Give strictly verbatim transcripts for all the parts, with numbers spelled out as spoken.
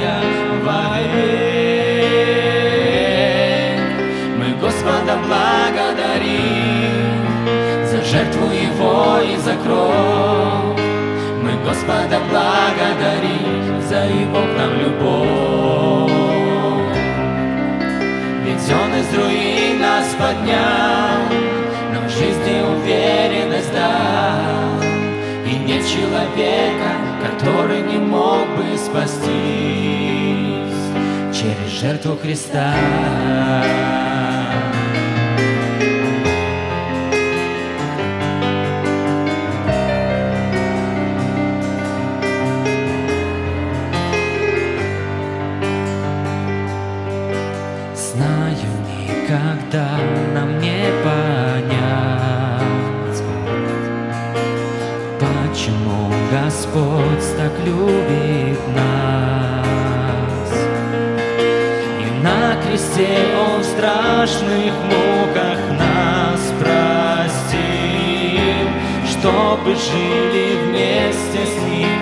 Израиля вовек. Мы Господа благодарим за жертву Его и за кровь. Мы Господа благодарим за Его к нам любовь. Ведь Он из руин нас поднял, нам в жизни уверенность дал. И нет человека, который не мог бы спастись через жертву Христа. Знаю, никогда нам не понять, почему Господь так любит нас. И на кресте Он в страшных муках нас простил, чтобы жили вместе с Ним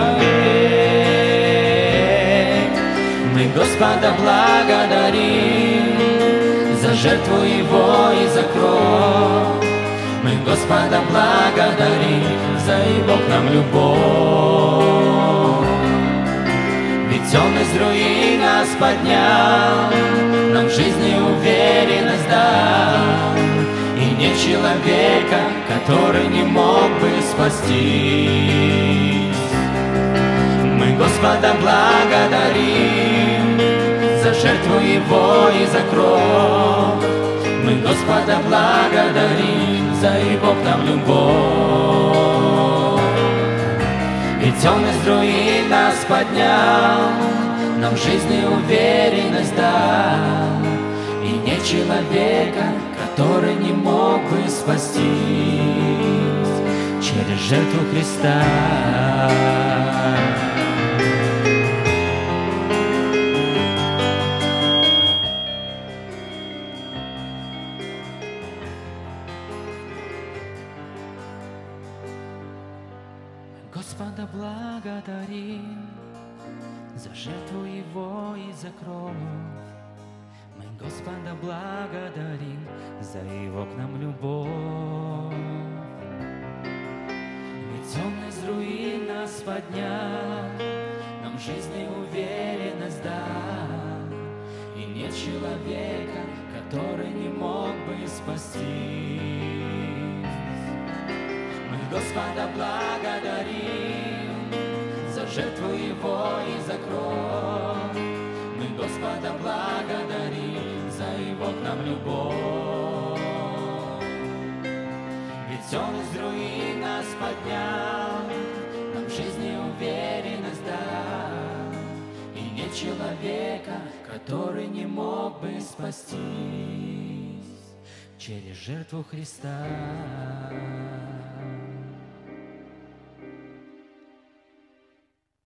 вовек. Мы Господа благодарим за жертву Его и за кровь. Мы Господа благодарим за Его к нам любовь. Ведь Он из руин нас поднял, нам в жизни уверенность дал. И нет человека, который не мог бы спастись. Мы Господа благодарим за жертву Его и за кровь. Мы Господа благодарим за Его к нам любовь. Ведь Он из руин нас поднял, нам в жизни уверенность дал. И нет человека, который не мог бы спастись через жертву Христа. Господа благодарим за жертву Его и за кровь. Мы Господа благодарим за Его к нам любовь. Ведь Он из руин нас поднял, нам в жизни уверенность дал. И нет человека, который не мог бы спастись. Мы Господа благодарим за жертву Его и за кровь. Мы Господа благодарим за Его к нам любовь. Ведь Он из руин нас поднял, нам в жизни уверенность дал. И нет человека, который не мог бы спастись через жертву Христа.